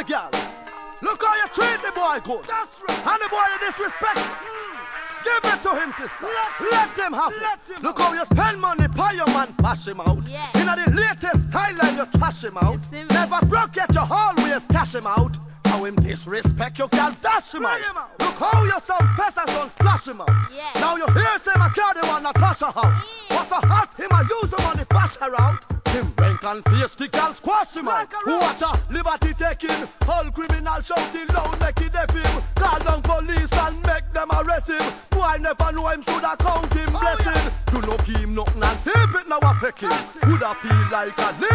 the girl. Look how you treat the boy good. That's right. And the boy you disrespect. Give it to him, sister. Let him have it. Look how you spend money, pay your man, bash him out. Yeah. In the latest style and you trash him out. Never broke yet, you always cash him out. How him disrespect you, girl, dash him out. Look how you some peasant son splash him out. Yeah. Now you hear say my carry one Natasha out. What's a hot him I use him on the bash her out. Him rank and face the girl squash him out. What a liberty taking, all criminal shouting loud make it deaf him. Call down police and make them arrest him. Boy never know him should have count him blessing. Do not give him nothing and tape it now a peck him. Would I feel like a